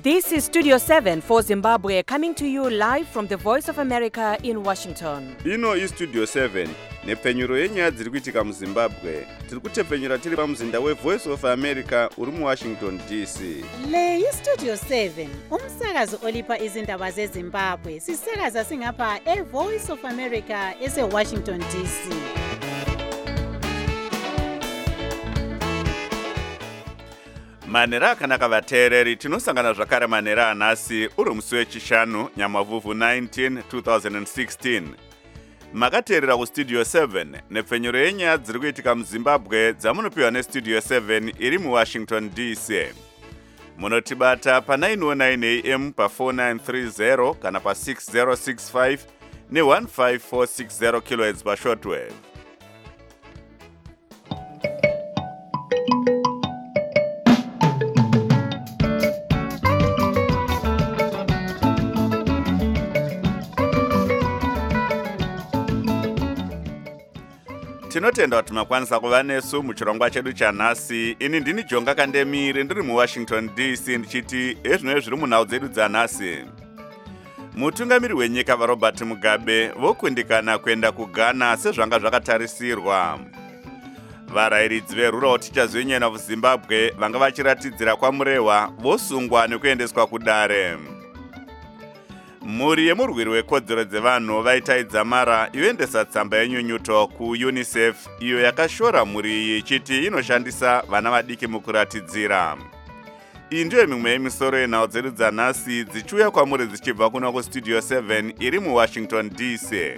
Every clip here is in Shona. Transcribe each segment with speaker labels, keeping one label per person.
Speaker 1: This is Studio 7 for Zimbabwe, coming to you live from the Voice of America in Washington.
Speaker 2: Ino iStudio 7 nepfenyuro yenyaya dziri kuitika muZimbabwe. Tiri kutepfenyura tiri pamuzinda weVoice of America uri muWashington DC.
Speaker 3: Le iStudio 7 umsakazo olipa izindaba zeZimbabwe. Sisakaza singapha eVoice of America eseWashington DC.
Speaker 2: Manera akanaka vateereri, tinosangana zvakare manera anhasi uri musi wechishanu Nyamavhuvhu 19 2016. Makateerera kuStudio 7 nepfenyuro yenyaya dziri kuitika muZimbabwe dzamunopiwa neStudio 7 iri muWashington DC. Munotibata pa909 AM pa4930 kana pa6065 ne15460 kHz pashortwave. Tinotenda kuti makwanisa kuva nesu muchirongwa chedu chanhasi. Ini ndini Jonga Kandemire ndiri muWashington DC ndichiti ezvino zviri munhau dzedu dzanhasi. Mutungamiri wenyika vaRobert Mugabe vokundikana kuenda kuGhana sezvanga zvakatarisirwa. Varayiridzi veRural Teachers Union of Zimbabwe vanga vachiratidzira kwamurehwa vosungwa nekuendeswa kudare. Mhuri yemurwiri wekodzero dzevanhu vaitaidza mara yoendesa tsamba yenyunyuto kuUNICEF iyo yakashora mhuri iyi ichiti inoshandisa vana vadiki mukuratidzira. Iyi ndiyo mimwe yemisoro yenhau dzedu dzanhasi dzichiuya kwamuri dzichibva kuno kuStudio 7 iri muWashington DC.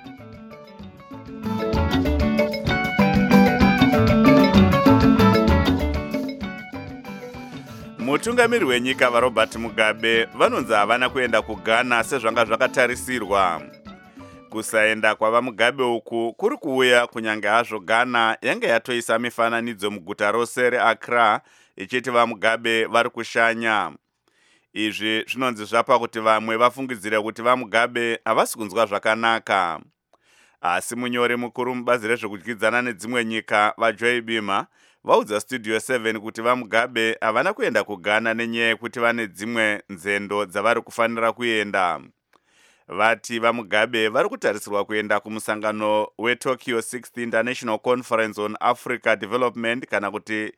Speaker 2: Mutungamiri wenyika vaRobert Mugabe vanonzi havana kuenda kuGhana sezvanga zvakatarisirwa. Kusaenda kwava Mugabe uku kuri kuuya kunyange hazvo Ghana yange yatoisa mifananidzo muguta rose reAccra ichiti vaMugabe vari kushanya. Izvi zvinonzi zvapa kuti vamwe vafungidzire kuti vaMugabe havasi kunzwa zvakanaka. Asi munyori mukuru mubazi rezvekudyidzana nedzimwe nyika vaJoy Bima vaudza Studio 7 kuti vaMugabe havana kuenda kuGhana nenyaya yekuti vane dzimwe nzendo dzavari kufanira kuenda. Vati vaMugabe vari kutarisirwa kuenda kumusangano weTokyo 6th International Conference on Africa Development kana kuti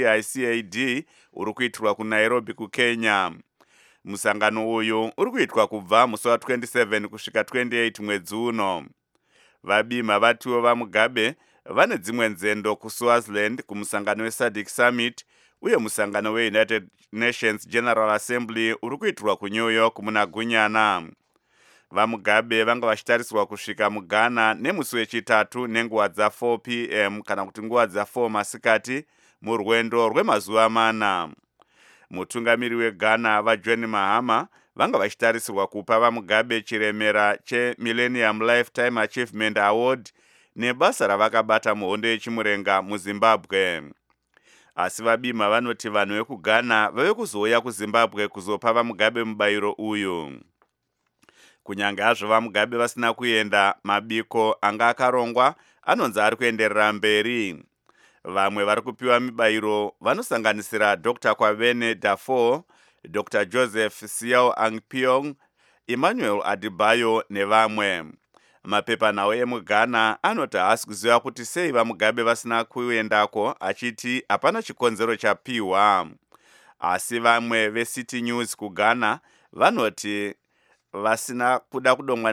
Speaker 2: TICAD uri kuitirwa kuNairobi kuKenya. Musangano uyu uri kuitwa kubva musi wa27 kusvika 28 mwedzi uno. Vabima vatiwo vaMugabe vane dzimwe nzendo kuSwaziland kumusangano weSADC Summit uye musangano weUnited Nations General Assembly uri kuitirwa kuNew York muna Gunyana. VaMugabe vanga vachitarisirwa kusvika muGhana nemusi wechitatu nenguva dza4 PM kana kuti nguva dza4 masikati murwendo rwemazuva mana. Mutungamiri weGhana vaJohn Mahama vanga vachitarisirwa kupa vaMugabe chiremera cheMillennium Lifetime Achievement Award nebasa ravakabata muhondo yechimurenga muZimbabwe. Asi vabima vanoti vanhu vekuGhana vave kuzouya kuZimbabwe kuzopa vaMugabe mubayiro uyu. Kunyange hazvo vaMugabe vasina kuenda, mabiko anga akarongwa anonzi ari kuenderera mberi. Vamwe vari kupiwa mibayiro vanosanganisira Dr. Kwabene Dafoe, Dr. Joseph Siao Angpiong, Emmanuel Adebayo nevamwe. Mapepanhau emuGhana anoti haasi kuziva kuti sei vaMugabe vasina kuendako, achiti hapana chikonzero chapiwa. Asi vamwe veCity News kuGhana vanoti vasina kuda kudomwa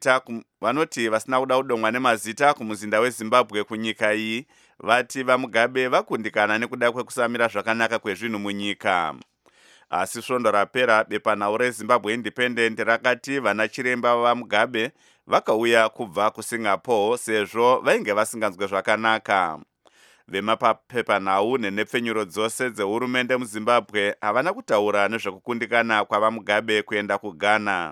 Speaker 2: nemazita kumuzinda weZimbabwe kunyika iyi. Vati vaMugabe vakundikana nekuda kwekusamira zvakanaka kwezvinhu munyika. Asi svondo rapera bepanhau reZimbabwe Independent rakati vana chiremba vaMugabe vakauya kubva kuSingapore sezvo vainge vasinganzwe zvakanaka. Vemapapepanhau nenepfenyuro dzose dzehurumende muZimbabwe havana kutaura nezvekukundikana kwavaMugabe kuenda kuGhana.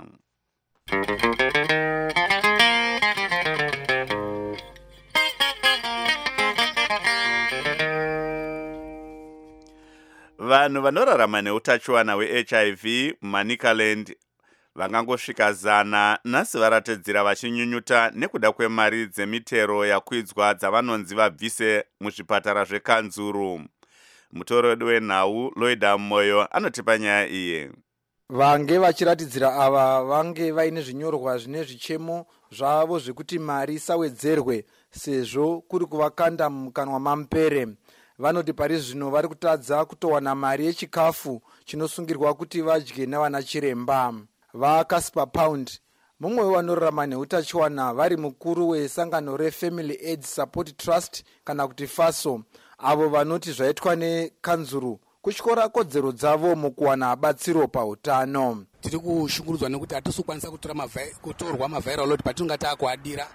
Speaker 2: Vanhu vanorarama neutachiwana hweHIV muManicaland vangangosvika 100 nhasi varatedzera vachinyunyuta nekuda kwemari dzemitero yakwidzwa dzavanonzi vabvise muzvipatara zvekanzuru. Mutori wedu wenhau Lloyd Moyo anotipa nyaya iyi.
Speaker 4: vange vachiratidzira ava vange vaine zvinyorwa zvine zvichemo zvavo zvekuti mari isawedzerwe sezvo kuri kuvakanda mumukanwa mamupere. Vanoti pari zvino vari kutadza kutowana mari yechikafu chinosungirwa kuti vadye navana chiremba. VaCasper Pound, mumwe wevanorarama neutachiwana, vari mukuru wesangano reFamily Aid Support Trust kana kuti FASO, avo vanoti zvaitwa nekanzuru kutyora kodzero dzavo mukuwana batsiro pautano.
Speaker 5: Tiri kushungurudzwa nekuti hatisi kukwanisa kutorwa maviral load patinenge taakuadira.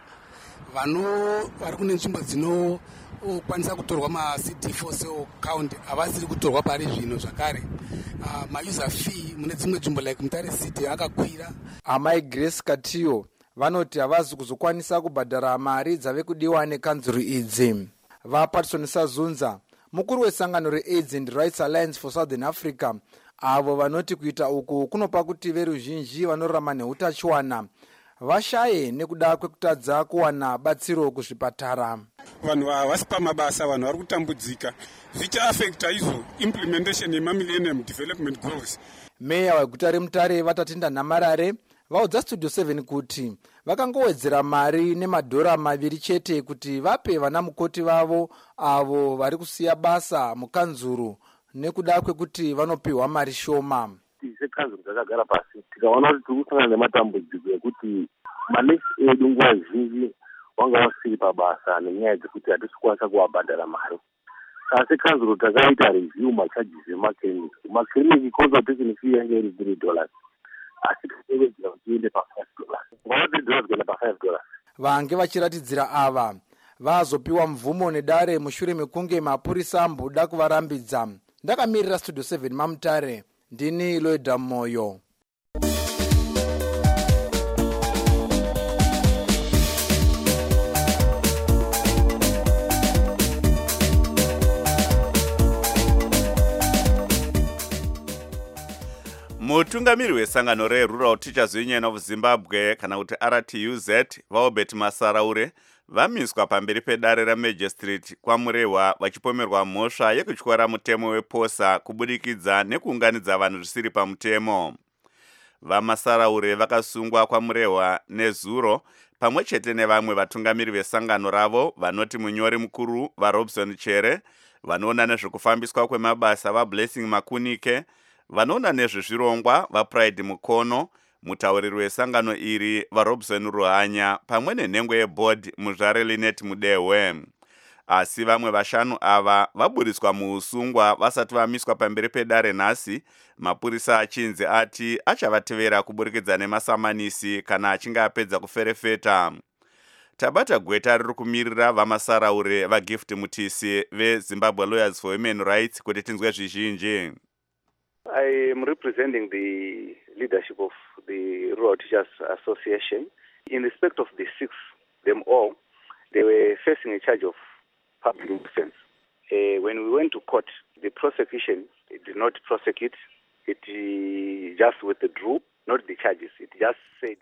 Speaker 5: Vari kune nzvimbo dzinokwanisa kutorwa maCD4 cell count havasiri kutorwa pari zvino zvakare. Mauser fee mune dzimwe nzvimbo like Mutare City akakwira. Amai
Speaker 4: Grace Katiyo vanoti havazi kuzokwanisa kubhadhara mari dzave kudiwa nekanzuru idzi. VaPatson Sazunza, mukuru wesangano reAIDS and Rights Alliance for Southern Africa, avo vanoti kuita uku kunopa kuti veruzhinji vanorarama neutachiwana vashaye nekuda kwekutadza kuwana batsiro kuzvipatara.
Speaker 6: Vanhu havasi pamabasa, vanhu vari kutambudzika, zvichaafekta izvo implementation yemaMillennium Development Goals.
Speaker 4: Meya weguta reMutare Vatatinda Namarare vaudza Studio 7 kuti vakangowedzera mari nemadhora 2 chete kuti vape vana mukoti vavo avo vari kusiya basa mukanzuru nekuda kwekuti vanopiwa mari shoma.
Speaker 7: Sekanzuru takagara pasi tikaona kuti tiri kusangana nematambudziko ekuti manesi edu nguva zhinji wanga wasiri pabasa nenyaya dzekuti hatisi kukwanisa kuvabhadhara mari. Asi kanzuru takaita review macharges emakiriniki. Makiriniki consultation fee yange iri $3. Asi tikawedzera kuti iende pa$5. Ngava $3 kuenda pa$5.
Speaker 4: Vange vachiratidzira ava vazopiwa mvumo nedare mushure mekunge mapurisa amboda kuvarambidza. Ndakamirira Studio 7 maMutare, ndini Loida Moyo.
Speaker 2: Mutungamiri wesangano reRural Teachers Union of Zimbabwe kana kuti RTUZ vaObert Masaraure vamiswa pamberi pedare raMagistrate kwaMurehwa vachipomerwa mhosva yekutyora mutemo weposa kubudikidza nekuunganidza vanhu zvisiri pamutemo. VaMasaraure vakasungwa kwaMurehwa nezuro pamwe chete nevamwe vatungamiri vesangano ravo vanoti munyori mukuru vaRobson Chere, vanoona nezvekufambiswa kwemabasa vaBlessing Makunike, vanoona nezvezvirongwa vaPride Mukono, mutauriri wesangano iri vaRobson Ruhanya pamwe nenhengo yeboard Muzvare Linet Mudehwe. Asi vamwe vashanu ava vaburiswa muusungwa vasati vamiswa pamberi pedare nhasi, mapurisa achinzi ati achavatevera kuburikidza nemasamanisi kana achinge apedza kuferefeta. Tabata gweta riri kumirira vaMasaraure vaGift Mutisi veZimbabwe Lawyers for Human Rights kuti tinzwe zvizhinji.
Speaker 8: I am representing the leadership of the Rural Teachers Association. In respect of the 6, them all, they were facing a charge of public nuisance. When we went to court, the prosecution did not prosecute. It just withdrew, not the charges. It just said...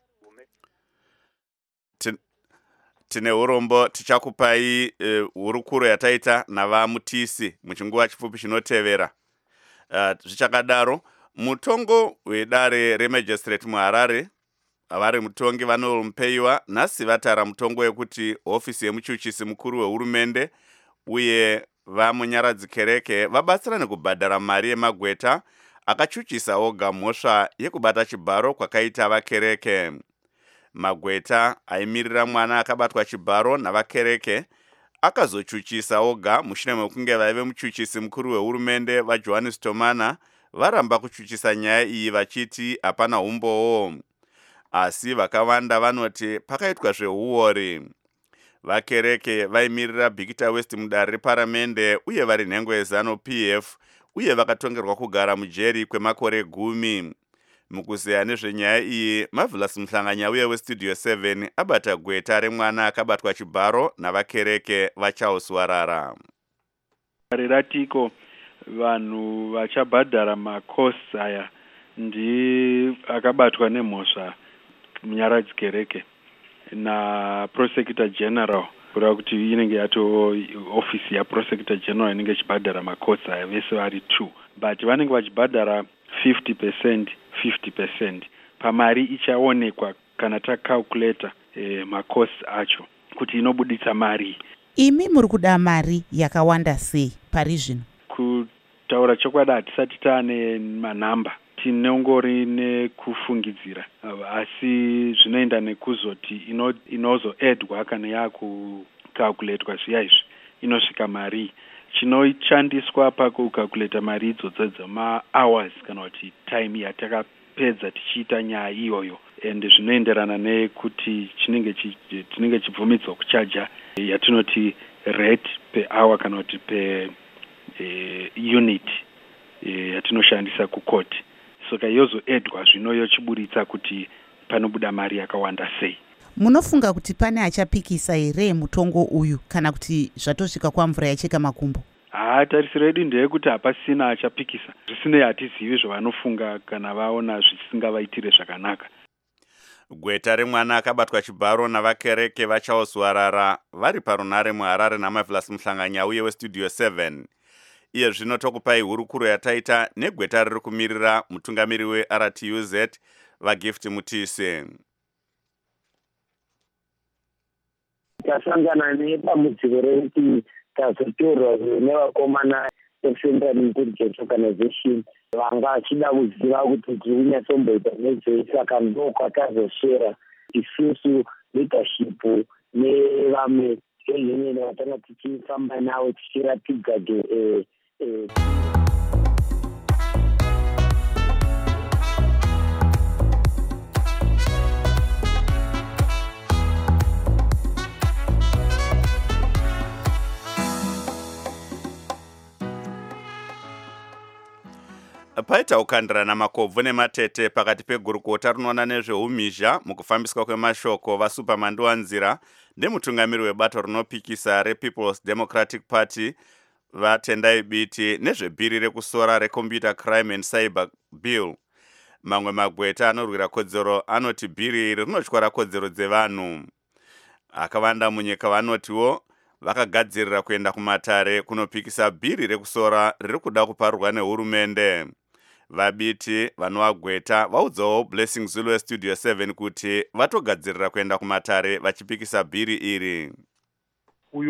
Speaker 2: Tine urombo tichakupai hurukuro yataita navaMutisi muchinguva chipfupi chinotevera. Zvichakadaro, mutongo wedare reMagistrate muHarare, vari mutongi vanomupeiwa nhasi vatara mutongo wekuti hofisi yemuchuchisi mukuru wehurumende uye vamunyaradzi kereke vabatsirane kubhadhara mari yemagweta akachuchisa oga mhosva yekubata chibharo kwakaita vakereke. Magweta aimirira mwana akabatwa chibharo navakereke akazochuchisa oga mushure mekunge vaive muchuchisi mukuru wehurumende vaJohannes Tomana varamba kuchuchisa nyaya iyi vachiti hapana umbowo. Asi vakawanda vanoti pakaitwa zveuori. Vakereke vaimirira Bhikita West mudare reparamende uye vari nhengo yeZanu PF uye vakatongerwa kugara mujeri kwemakore 10. Mukuzeya nezvenyaya iyi, Marvelous Mhlanganya uye weStudio 7 abata gweta remwana akabatwa chibharo navakereke vaCharles Warara.
Speaker 9: Ratiko vanhu vachabhadhara makosi aya ndi akabatwa nemhosva munyaradzi kereke naProsecutor General, kureva kuti inenge yato ofisi yaProsecutor General inenge ichibhadhara makosi aya vese vari 2, but vanenge vachibhadhara 50%, 50%. Pamari ichaonekwa kana takalculata macosts acho kuti inobuditsa mari.
Speaker 10: Imi muri kuda mari yakawanda sei pari zvino?
Speaker 9: Kutaura chokwadi hatisati taane manhamba, tinongori nekufungidzira, asi zvinoenda nekuzoti inozoedwa kana yakukalkuletwa zviya izvi inosvika mari. Chinoshandiswa pakukalkuleta mari idzodzo dzema-hours kana kuti time yatakapedza tichiita nyaya iyoyo, and zvinoenderana nekuti tinenge chibvumidzwa kuchaja yatinoti rate per hour kana kuti per unit yatinoshandisa kukoti. Soka yozoedwa zvino yochiburitsa kuti panobuda mari yakawanda sei.
Speaker 10: Munofunga kuti pane achapikisa here mutongo uyu kana kuti zvatosvika kwa mvura yacheka makumbo?
Speaker 9: Tarisiro yedu ndeyekuti hapasina achapikisa. Zvisinei hatizivi zvavanofunga kana vaona zvisingavaitire zvakanaka.
Speaker 2: Gweta remwana akabatwa chibharo navakereke vachaoswarara vari parunare muHarare naMavhilasi Muhlanganya uye weStudio 7. Iye zvino tokupai hurukuro yataita negweta riri kumirira mutungamiri weRTUZ vaGift Mutise.
Speaker 11: Tasangana nepamudziro rekuti tazotorwa nevakomana veCentral Intelligence Organization vanga vachida kuziva kuti tiri kunyatsomboita nezvei, saka ndokwatazoswera isusu leadership nevamwe veunion vatanga tichifamba navo tichiratidza
Speaker 2: paita ukandirana makobvu nematete pakati pegurukota rinoona nezveumhizha mukufambiswa kwemashoko vaSupermanduwanzira nemutungamiri webato rinopikisa rePeople's Democratic Party vaTendai Biti nezvebhiri rekusora reComputer Crime and Cyber Bill. Mamwe magweta anorwira kodzero anoti bhiri iri rinotyara kodzero dzevanhu. Akawanda munyika vanotiwo vakagadzirira kuenda kumatare kunopikisa bhiri rekusora riri kuda kuparurwa nehurumende. Vabiti vanovagweta vaudzawo Blessing Zulu weStudio 7 kuti vatogadzirira kuenda kumatare vachipikisa bhiri iri.
Speaker 12: Uyu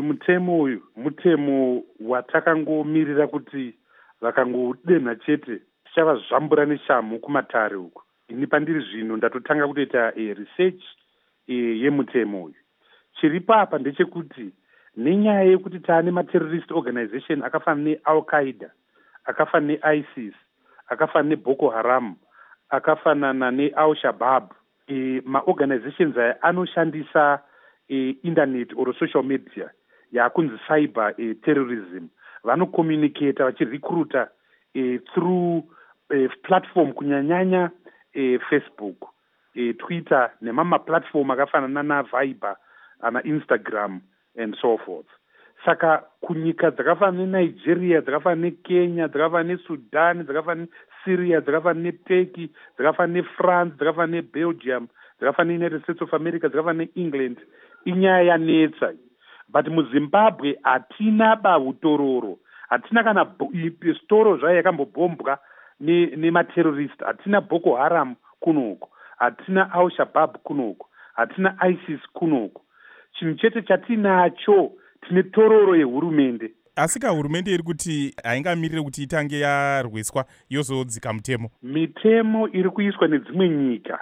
Speaker 12: mutemo watakangomirira kuti vakangodenha chete tichavazvambura neshamhu kumatare uku. Ini pandiri zvino ndatotanga kutoita research yemutemo uyu. Chiri papa ndechekuti nenyaya yekuti taane ma-terrorist organization akafana ne-Al-Qaeda, akafana ne-ISIS, akafana ne-Boko Haram, akafanana ne-Al-Shabaab, ma-organizations aya anoshandisa internet or social media yakunzi cyber terrorism. Vanocommunicate vachirecruita through platform kunyanyanya Facebook, Twitter nemama-platform akafanana na-Viber, ana-Instagram and so forth. Saka kunyika dzakafana neNigeria, dzakafana neKenya, dzakafana neSudan, dzakafana neSyria, dzakafana neTurkey, dzakafana neFrance, dzakafana neBelgium, dzakafana neUnited States of America, dzakafana neEngland, inyaya yanetsa. But muZimbabwe hatina bahutororo, hatina kana storo zvayo yakambobombwa nematerrorist, hatina Boko Haram kunoko, hatina Al-Shabaab kunoko, hatina ISIS kunoko. Chinhu chete chatinacho tine tororo yehurumende.
Speaker 13: Asika hurumende iri kuti haingamirire kuti itange yarwiswa yozodzika mutemo.
Speaker 12: Mitemo iri kuiswa nedzimwe nyika,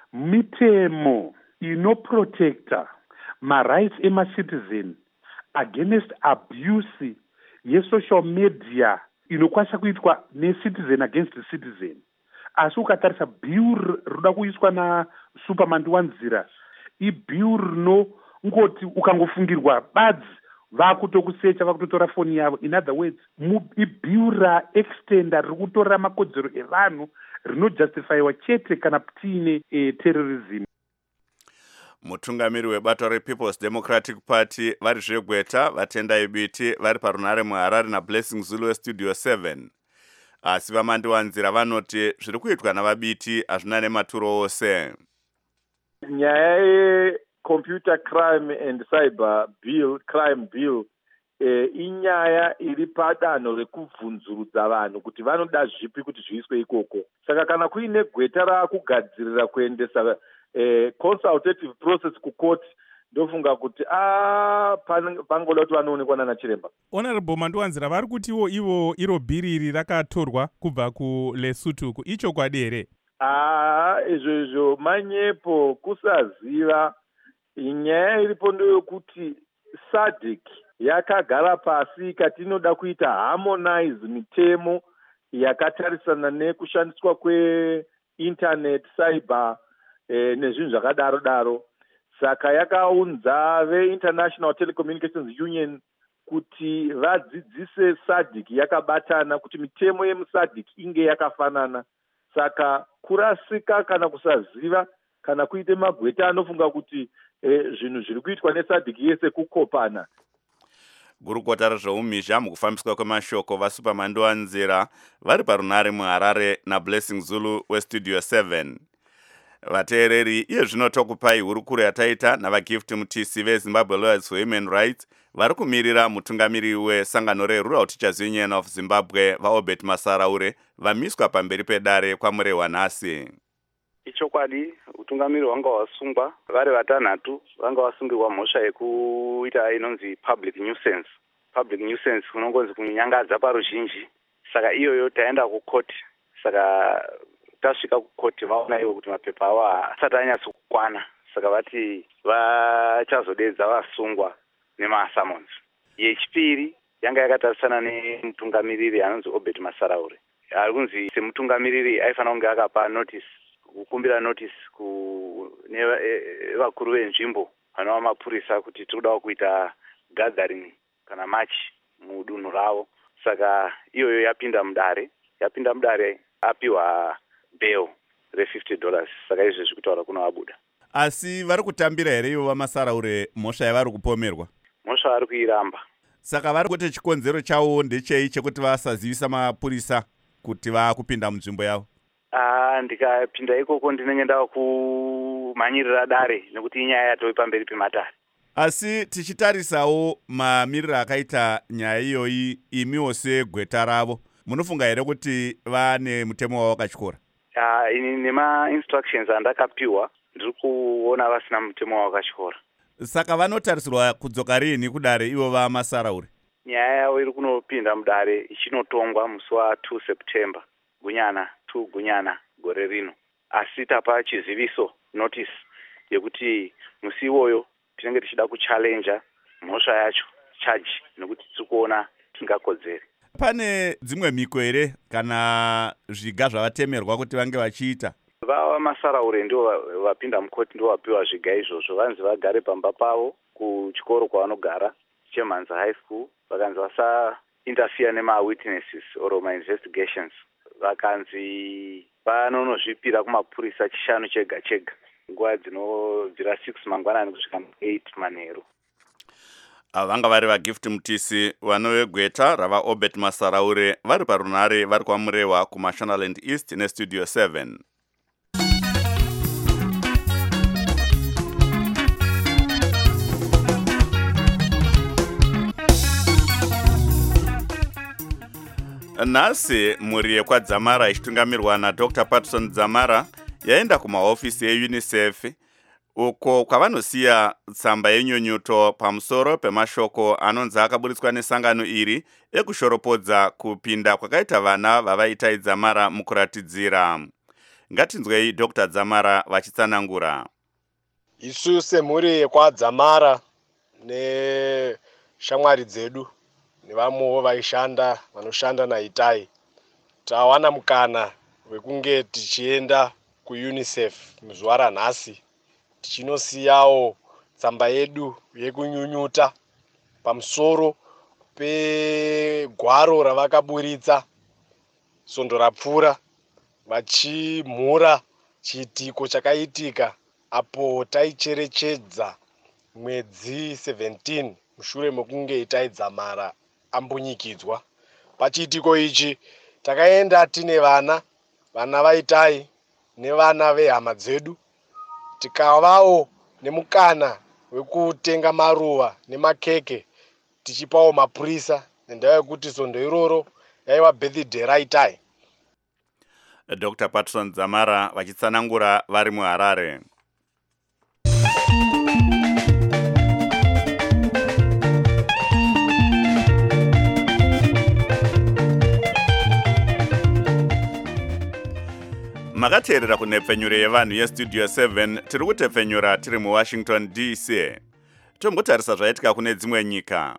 Speaker 12: mitemo inoprotecta ma-rights ema-citizen against abuse ye-social media inokwanisa kuitwa ne-citizen against the citizen. Asi ukatarisa bill rinoda kuiswa naSupermanduwanzira, ibill rinongoti ukangofungirwa badzi vakutokusecha vakutotora foni yavo. In other words, ibill raextenda riri kutorera makodzero evanhu rinojustifyiwa chete kana tiine terrorism.
Speaker 2: Mutungamiri webato rePeople's Democratic Party vari zvegweta vaTendai Biti vari parunare muHarare naBlessing Zulu weStudio 7. Asi vaManduwanzira vanoti zviri kuitwa navaBiti hazvina nematuro ose.
Speaker 14: Nyaya yeComputer Crime and Cyber Bill, Crime Bill, inyaya iri padanho rekubvunzurudza vanhu kuti vanoda zvipi kuti zviiswe ikoko. Saka kana kuine gweta rakugadzirira kuendesa consultative process kukoti, ndofunga kuti pangoda kuti vanoonekwa nana chiremba.
Speaker 13: Honorable Mandowanzira, vari kutiwo ivo iro bhiri iri rakatorwa kubva kuLesotho ichokwadi here?
Speaker 14: Izvo manyepo kusaziva. Nyaya iripo ndeyokuti SADC yakagara pasi ikati inoda kuita harmonize mitemo yakatarisana nekushandiswa kweinternet, cyber nezvinhu zvakadaro daro. Saka yakaunza veInternational Telecommunications Union kuti vadzidzise SADC yakabatana kuti mitemo yemuSADC inge yakafanana. Saka kurasika kana kusaziva kana kuite magweta anofunga kuti zvinhu zviri kuitwa neSADC yese kukopana.
Speaker 2: Gurukota rezveumhizha mukufambiswa kwemashoko vaSuper Mandowanzira vari parunare muHarare naBlessing Zulu weStudio 7. Vateereri, iye zvino tokupai hurukuro yataita navaGift Mutisi veZimbabwe Lawyers for Human Rights vari kumirira mutungamiri wesangano reRural Teachers Union of Zimbabwe vaObert Masaraure vamiswa pamberi pedare kwamurehwa nhasi.
Speaker 8: Ichokwadi utungamiri wanga wasungwa vari vatanhatu vanga vasungirwa mhosva yekuita inonzi public nuisance. Public nuisance kunongonzi kunyangadza paruzhinji. Saka iyoyo taenda kukoti. Saka tasvika kukoti vaona ivo kuti mapepa avo asati anyatso kukwana. Saka vati vachazodedza vasungwa nemasummons. Yechipiri yanga yakatarisana nemutungamiriri anonzi Obert Masaraure. Ari kunzi semutungamiriri aifanira kunge akapa notice, kukumbira notice nevakuru venzvimbo vanova mapurisa kuti tinoda kuita gathering kana march mudunhu ravo. Saka iyoyo yapinda mudare apiwa bail $50. Saka izvo zvikutaura kuno vabuda.
Speaker 2: Asi vari kutambira here ivo vaMasaraure mhosva yavari kupomerwa?
Speaker 8: Mhosva vari kuiramba.
Speaker 2: Saka vari kuti chikonzero chavo ndechei chekuti vasazivisa mapurisa kuti vakupinda munzvimbo yavo?
Speaker 8: Ndikapinda ikoko ndinenge ndava kumhanyirira dare nekuti inyaya yatove pamberi pematare.
Speaker 2: Asi tichitarisawo mamiriro akaita nyaya iyoyi, imiwo segweta ravo munofunga here kuti vane mutemo wavo wakatyora?
Speaker 8: Ini nema-instructions andakapiwa ndiri kuona vasina mutemo wavo wakatyora.
Speaker 2: Saka vanotarisirwa kudzoka rini kudare ivo vaMasaraure?
Speaker 8: Nyaya yavo iri kunopinda mudare ichinotongwa musi wa2 September gunyana gore rino. Asi tapa chiziviso notice yekuti musi iwoyo tinenge tichida kuchallenja mhosva yacho charge nekuti tiri kuona tingakodzere.
Speaker 2: Pane dzimwe mhiko here kana zviga zvavatemerwa kuti vange vachiita?
Speaker 8: VaMasaraure ndio vapinda mukoti ndio vapiwa zviga izvozvo. Vanzi vagare pamba pavo kuchikoro kwavanogara Chemhanza High School. Vakanzi vasa interfere nema-witnesses or ma-investigations. Vakanzi vanonozvipira kumapurisa chishanu chega nguva dzinobvira 6 mangwanani kusvika 8 manheru.
Speaker 2: Vanga vari vaGift Mutisi vanovegweta ravaObert Masaraure vari parunare vari kwamurehwa kuMashonaland East neStudio 7. Nhasi mhuri yekwaDzamara ichitungamirwa naDr. Patson Dzamara yaenda kumahofisi eUNICEF uko kwavanosiya tsamba yenyunyuto pamusoro pemashoko anonzi akaburitswa nesangano iri ekushoropodza kupinda kwakaita vana vavaita Dzamara mukuratidzira. Ngatinzwei Dr. Dzamara vachitsanangura.
Speaker 15: Isu semhuri yekwaDzamara neshamwari dzedu nevamwewo vanoshanda naItai tawana mukana wekunge tichienda kuUNICEF muzuva ranhasi tichinosiyawo tsamba yedu yekunyunyuta pamusoro pegwaro ravakaburitsa svondo rapfuura vachimhura chiitiko chakaitika apo taicherechedza mwedzi 17 mushure mekunge Itai Dzamara ambunyikidzwa. Pachiitiko ichi takaenda tine vana vaItai nevana vehama dzedu, tikavawo nemukana wekutenga maruva nemakeke tichipawo mapurisa nendava yekuti svondo iroro yaiva birthday raitai.
Speaker 2: Dr. Patson Zamara vachitsanangura vari muHarare. Makateerera kunhepfenyuro yevanhu yestudio 7 tiri kutepfenyura tiri muWashington DC. Tombotarisa zvaitika kune dzimwe nyika.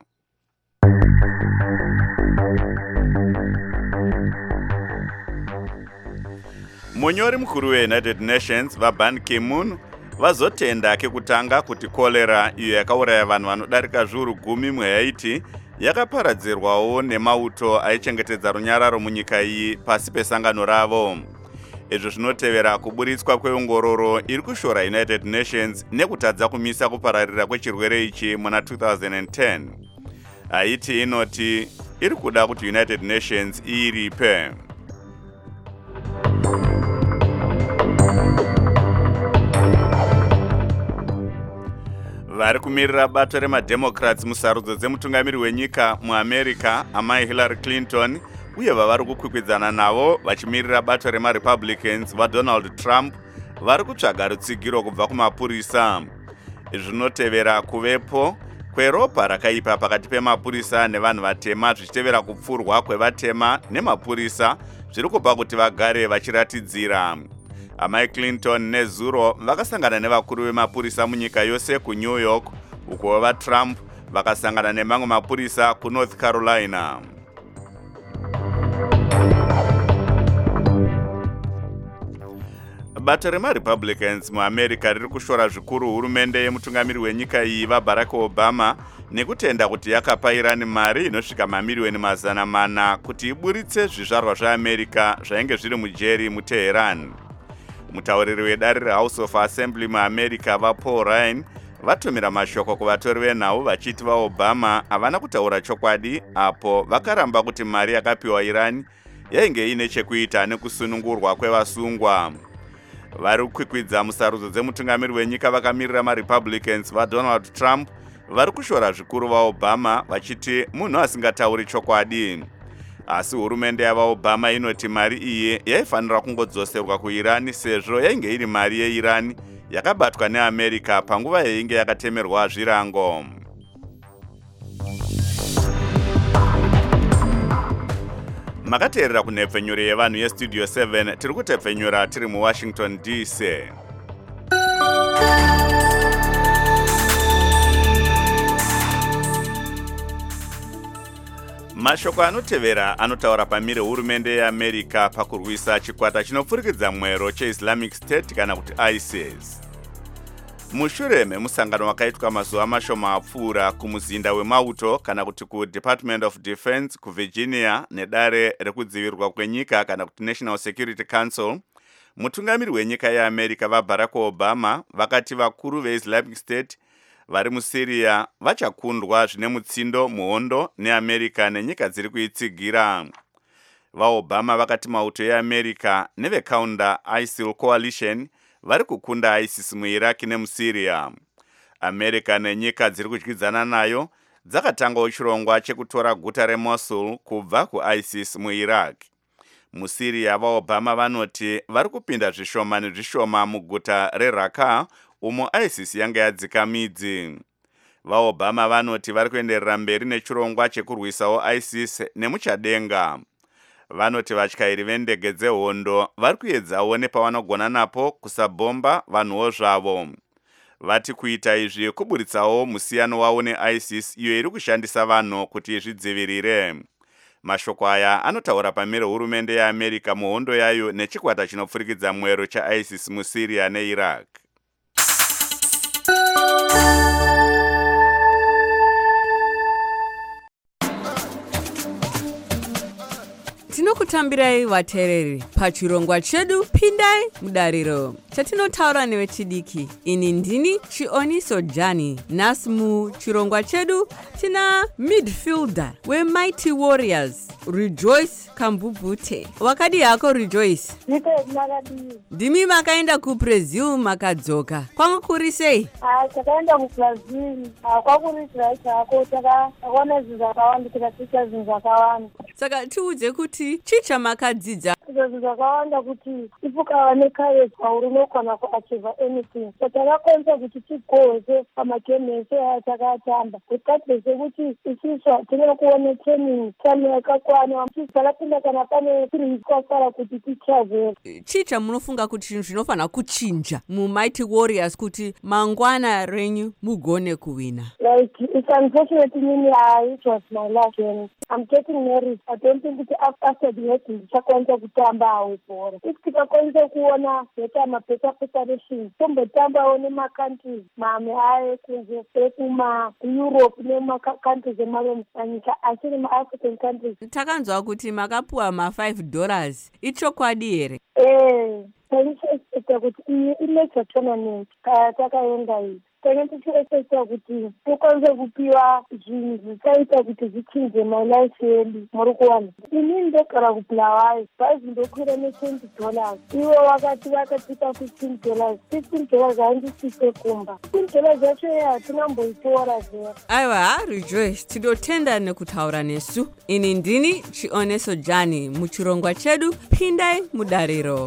Speaker 2: Munyori mukuru weUnited Nations vaBan Ki-moon vazotenda kekutanga kuti kolera iyo yakauraya vanhu vanodarika zviuru 10 muHaiti yakaparadzirwawo nemauto aichengetedza runyararo munyika iyi pasi pesangano ravo. Izvo zvinotevera kuburitswa kweongororo iri kushora United Nations nekutadza kumisa kupararira kwechirwere ichi muna 2010. Haiti inoti iri kuda kuti United Nations iripe. Vari kumirira bato remademocrats musarudzo dzemutungamiri wenyika muAmerica amai Hillary Clinton uye vavari kukwikwidzana navo vachimirira bato remaRepublicans vaDonald Trump vari kutsvaga rutsigiro kubva kumapurisa. Izvi zvinotevera kuvepo kweropa rakaipa pakati pemapurisa nevanhu vatema zvichitevera kupfurwa kwevatema nemapurisa zviri kupa kuti vagare vachiratidzira. Amai Clinton nezuro vakasangana nevakuru vemapurisa munyika yose kuNew York, uko vaTrump vakasangana nemamwe mapurisa kuNorth Carolina. Bato remaRepublicans muAmerica riri kushora zvikuru hurumende yemutungamiri wenyika iyi vaBarack Obama nekutenda kuti yakapa Iran mari inosvika mamiliyoni 400 kuti iburitse zvizvarwa zveAmerica zvainge zviri mujeri muTehran. Mutauriri wedare reHouse of Assembly muAmerica vaPaul Ryan vatumira mashoko kuvatori venhau vachiti vaObama havana kutaura chokwadi apo vakaramba kuti mari yakapiwa Iran yainge ine chekuita nekusunungurwa kwevasungwa. Vari kukwikwidza musarudzo dzemutungamiri wenyika vakamirira maRepublicans vaDonald Trump vari kushora zvikuru vaObama vachiti munhu asingatauri chokwadi. Asi hurumende yavaObama inoti mari iyi yaifanira kungodzoserwa kuIran sezvo yainge iri mari yeIran yakabatwa neAmerica panguva yainge yakatemerwa zvirango. Makateerera kunhepfenyuro yevanhu yestudio 7 tiri kutepfenyura tiri muWashington DC. Mashoko anotevera anotaura pamire hurumende yeAmerica pakurwisa chikwata chinopfurikidza mwero cheIslamic State kana kuti ISIS. Mushure memusangano wakaitwa mazuva mashoma apfuura kumuzinda wemauto kana kuti kuDepartment of Defense kuVirginia nedare rekudzivirirwa kwenyika kana kuti National Security Council, mutungamiri wenyika yeAmerica vaBarack Obama vakati vakuru veIslamic State vari muSyria vachakundwa zvine mutsindo muhondo neAmerica nenyika dziri kuitsigira. VaObama vakati mauto eAmerica nevekaunda ISIL Coalition vari kukunda ISIS muIraq nemuSyria. America nenyika dziri kudyidzana nayo dzakatangawo chirongwa chekutora guta reMosul kubva kuISIS muIraq. MuSyria vaObama vanoti vari kupinda zvishoma nezvishoma muguta reRaqqa umo ISIS yange yadzika midzi. VaObama vanoti vari kuenderera mberi nechirongwa chekurwisawo ISIS nemuchadenga. Vanoti vatyairi vendege dzehondo vari kuedzawo nepavanogona napo kusabhomba vanhuwo zvavo. Vati kuita izvi kuburitsawo musiyano wavo neISIS iyo iri kushandisa vanhu kuti izvidzivirire. Mashoko aya anotaura pamire hurumende yeAmerica muhondo yayo nechikwata chinopfurikidza mwero chaISIS muSyria neIraq.
Speaker 16: Tinokutambirai vateereri pachirongwa chedu Pindai Mudariro. chatinotaura nevechidiki. Ini ndini Chioniso Jani. Nhasi muchirongwa chedu tina midfielder weMighty Warriors, Rejoice Kambubute. Wakadi yako Rejoice? Ndimi makaenda kuBrazil makadzoka. Kwanga kuri sei?
Speaker 17: Takaenda kuBrazil. Kwakuri chako takaona zvinhu zvakawanda, tikaticha zvinhu zvakawanda.
Speaker 16: Saka tiudze kuti chicha makadzidza.
Speaker 17: Zvinhu zvakawanda kuti ipukava necourage pauri unokwana kuachieva anything. So takakwanisa kuti tigoze pamagame ese atakatamba. Tikatese kuti isusu hatina kuona training time yakakwana. Takapinda kana pane tiri kwasara kuti tichazera.
Speaker 16: Chicha munofunga kuti zvinhu zvinofanira kuchinja muMighty Warriors kuti mangwana renyu mugone kuwina?
Speaker 17: Like, it's unfortunate me, it was my last game. I'm getting married. I don't think it's after the wedding ndichakwanisa kutamba hawo bhora. If tikakwanisa kuona beta mabeta preparation tombotambawo nemacountries mamwe aye kunze ekuma-Europe nemacountries emamwe manyika asi nemaAfrican countries.
Speaker 16: Takanzwa kuti makapuwa $5. Ichokwadi here?
Speaker 17: Taichiexpecta kuti iyi imajor tournament takaenda iyi. Tichiexpecta kuti tikwanise kupiwa zvinhu zvichaita kuti zvichinje my life yedu. Muri kuwana ini ndogara kuBulawayo, bhazi ndokwira $20. Ivo vakati vakatipa $15. $15 handisise kumba. $15 yacho hatinamboitora zera.
Speaker 16: Aiwa, Rejoice, tinotenda nekutaura nesu. Ini ndini Chioniso Jani. Muchirongwa chedu pindai mudariro.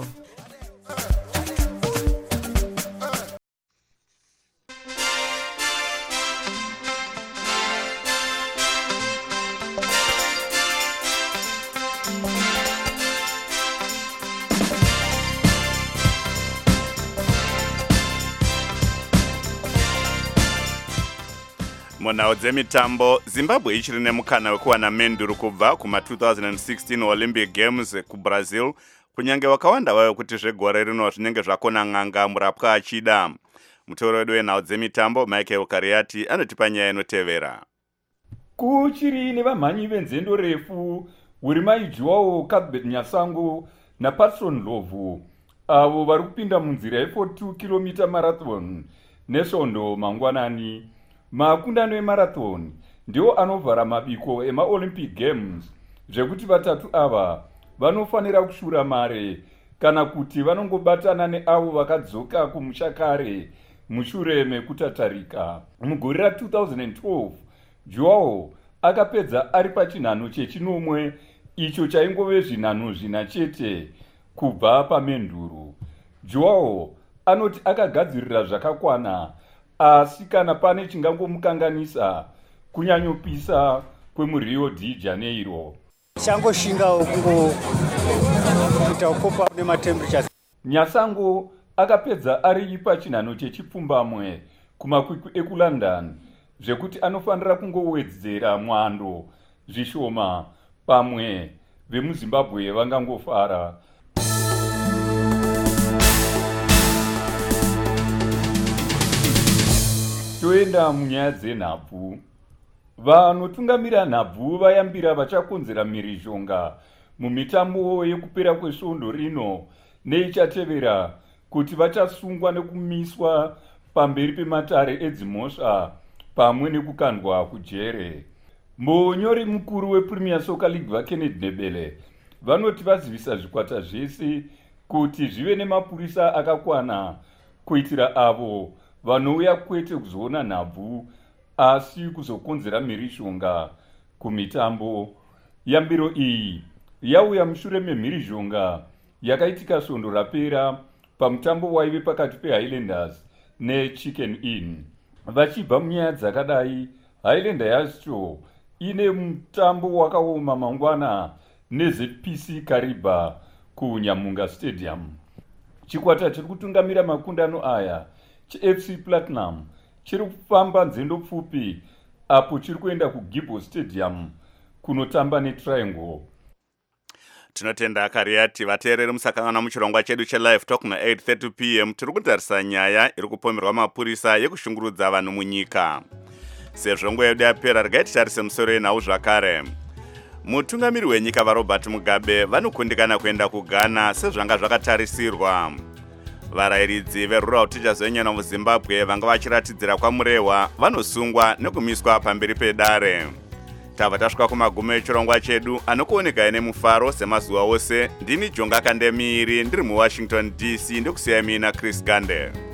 Speaker 2: Munhau dzemitambo, Zimbabwe ichiri nemukana wekuwana menduru kubva kuma-2016 Olympic Games kuBrazil, kunyange wakawanda vayo kuti zvegore rino zvinenge zvakona ng'anga murapwa achida. Mutauri wedu wenhau dzemitambo Michael Kariati anotipa nyaya inotevera.
Speaker 18: Kuchiri nevamhanyi venzendo refu Wirimai Joao Cuthbert Nyasango naPatson Lovu avo vari kupinda munzira ye42 km marathon nesvondo mangwanani. Makundano emarathon ndiwo anovhara mabiko emaOlympic Games, zvekuti vatatu ava vanofanira kushura mare kana kuti vanongobatana neavo vakadzoka kumusha kare mushure mekutatarika. Mugore ra2012 Joao akapedza ari pachinhano chechinomwe icho chaingove zvinhano zvina chete kubva pamenduro. Joao anoti akagadzirira zvakakwana, asi kana pane chingangomukanganisa kunyanyopisa kwemuRio de Janeiro.
Speaker 19: Changoshingawo kungoita ukopa nematemperatures.
Speaker 18: Nyasango akapedza ari pachinhano chechipfumbamwe kumakwikwi ekuLondon, zvekuti anofanira kungowedzera mwando zvishoma pamwe vemuZimbabwe vangangofara. Toenda munyaya dzenhabvu. Vanotungamira nhabvu vayambira vachakonzera mhirizhonga mumitambo yekupera kwesvondo rino neichatevera kuti vachasungwa nekumiswa pamberi pematare edzimhosva pamwe nekukandwa kujere. Mbonyori mukuru wePremier Soccer League vaKennedy Nebele vanoti vazivisa zvikwata zvese kuti zvive nemapurisa akakwana kuitira avo vanouya kwete kuzoona nhabvu asi kuzokonzera mhirizhonga kumitambo. Yambiro iyi yauya mushure memhirizhonga yakaitika svondo rapera pamutambo waive pakati peHighlanders neChicken Inn. Vachibva munyaya dzakadai, Highlander yacho ine mutambo wakaoma mangwana neZPC Kariba kuNyamunga Stadium. Chikwata chiri kutungamira makundano aya cheFC Platinum chiri kufamba nzendo pfupi apo chiri kuenda kuGibo Stadium kunotamba neTriangle.
Speaker 2: Tinotenda Kariati. Vateereri musakangana muchirongwa chedu chelive talk na8:30 p.m. tiri kutarisa nyaya iri kupomerwa mapurisa yekushungurudza vanhu munyika. Sezvo nguva yedu yapera, regai titarise musoro yenhau zvakare. Mutungamiri wenyika vaRobert Mugabe vanokundikana kuenda kuGhana sezvanga zvakatarisirwa. Varayiridzi verural teachers union of Zimbabwe vanga vachiratidzira kwamurehwa vanosungwa nekumiswa pamberi pedare. Tava tasvika kumagumo echirongwa chedu anokuoneka nemufaro semazuva ose. Ndini Jonga Kandemiri ndiri muWashington DC ndokusiyamina Chris Gande.